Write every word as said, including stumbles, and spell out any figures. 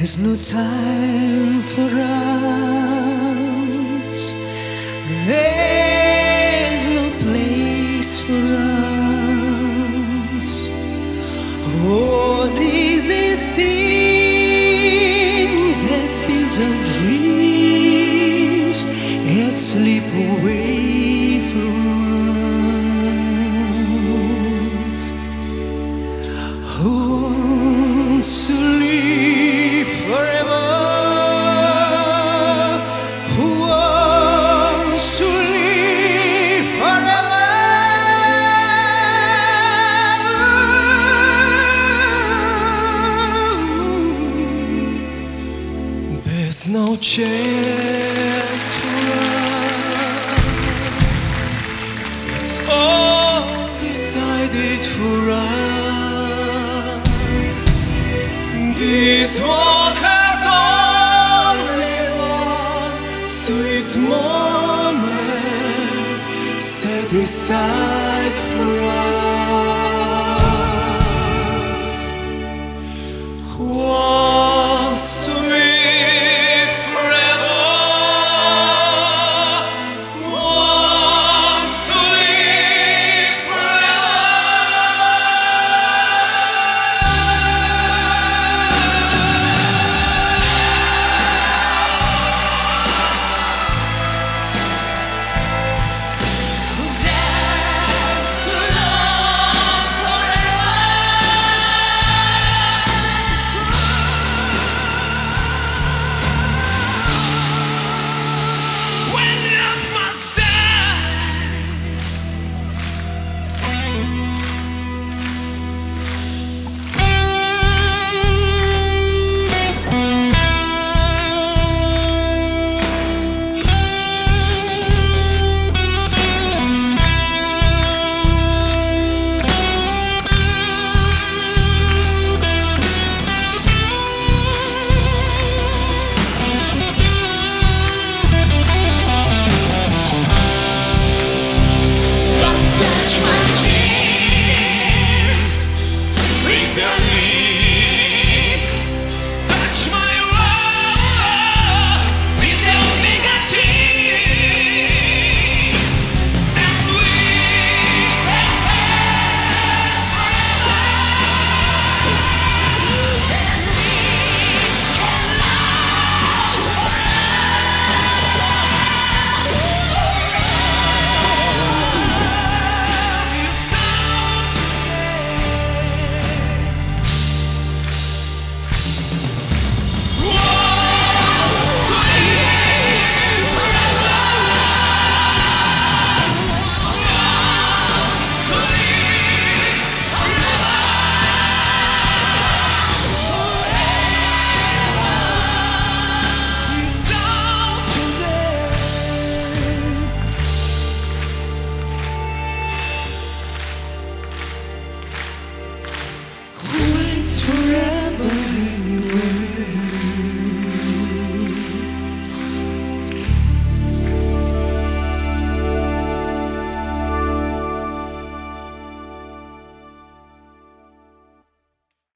There's no time for us. There's no place for us. Only the thing that builds our dreams and slip away from us. Who wants to live forever? Who wants to live forever? There's no chance for us. It's all decided for us. This world has only one sweet moment set aside for us.